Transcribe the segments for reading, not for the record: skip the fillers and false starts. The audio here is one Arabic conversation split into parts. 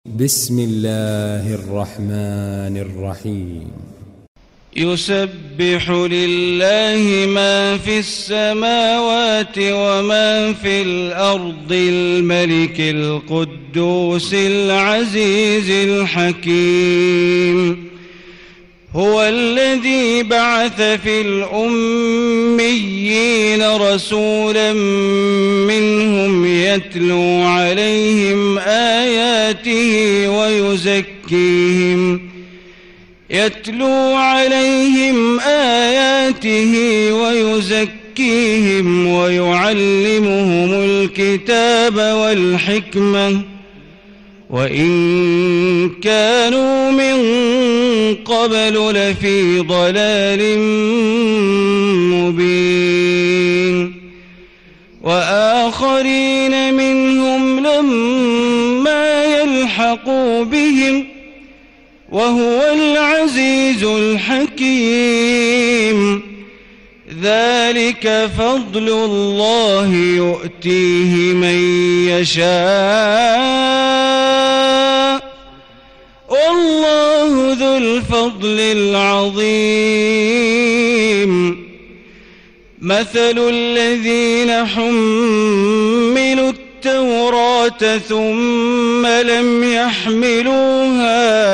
بسم الله الرحمن الرحيم. يسبح لله ما في السماوات وما في الأرض الملك القدوس العزيز الحكيم. هو الذي بعث في الأميين رسولا منهم يتلو عليهم آياته ويزكيهم ويعلمهم الكتاب والحكمة وإن كانوا من قبل لفي ضلال مبين. وآخرين منهم لما يلحقوا بهم وهو العزيز الحكيم. ذلك فضل الله يؤتيه من يشاء والله ذو الفضل العظيم. مثل الذين حملوا التوراة ثم لم يحملوها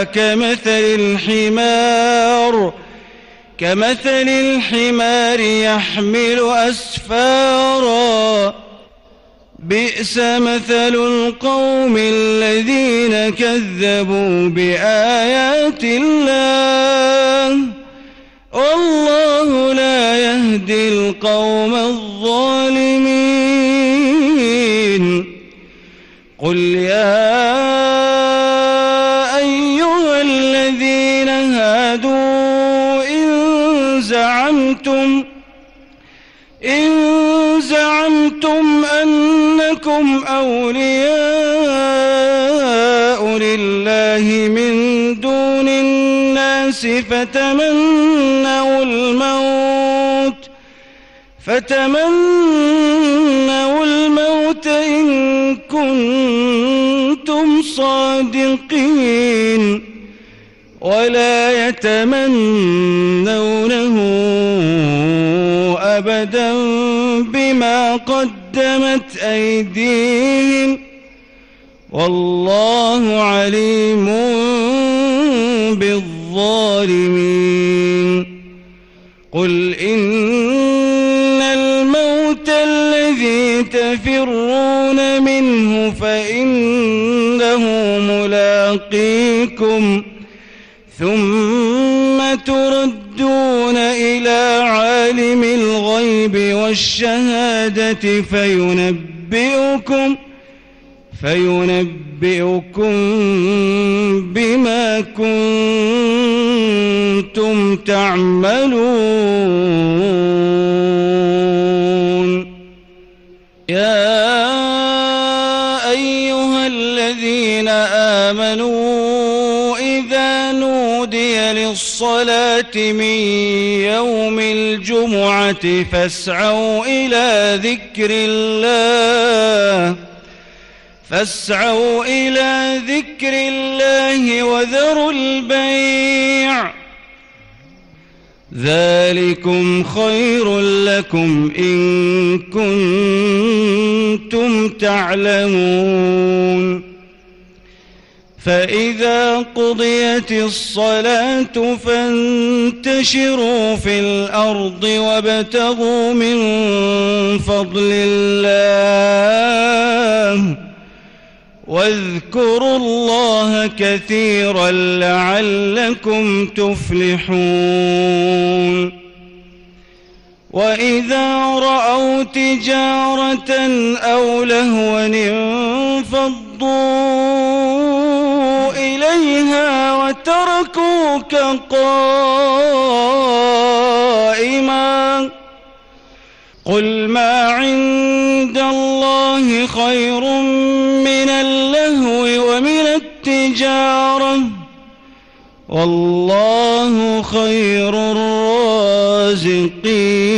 كمثل الحمار يحمل أسفارا. بئس مثل القوم الذين كذبوا بآيات الله والله لا يهدي القوم الظالمين. قل يا أيها الذين هادوا إن زعمتم أنكم أولياء لله من دون الناس فتمنوا الموت إن كنتم صادقين ولا يتمنونه أبدا بما قدمت أيديهم والله عليم بالظالمين. قل إن الموت الذي تفرون منه فإنه ملاقيكم ثم تردون إلى عالم الغيب والشهادة فينبئكم بما كنتم تعملون. يا أيها الذين آمنوا إذا نودي للصلاة من يوم الجمعة فاسعوا إلى ذكر الله وذروا البيع ذلكم خير لكم إن كنتم تعلمون. فإذا قضيت الصلاة فانتشروا في الأرض وابتغوا من فضل الله واذكروا الله كثيرا لعلكم تفلحون. وإذا رأوا تجارة أو لهوا انفضوا إليها وتركوك قائما. قل ما عند الله خير من اللهو ومن التجارة والله خير الرازقين.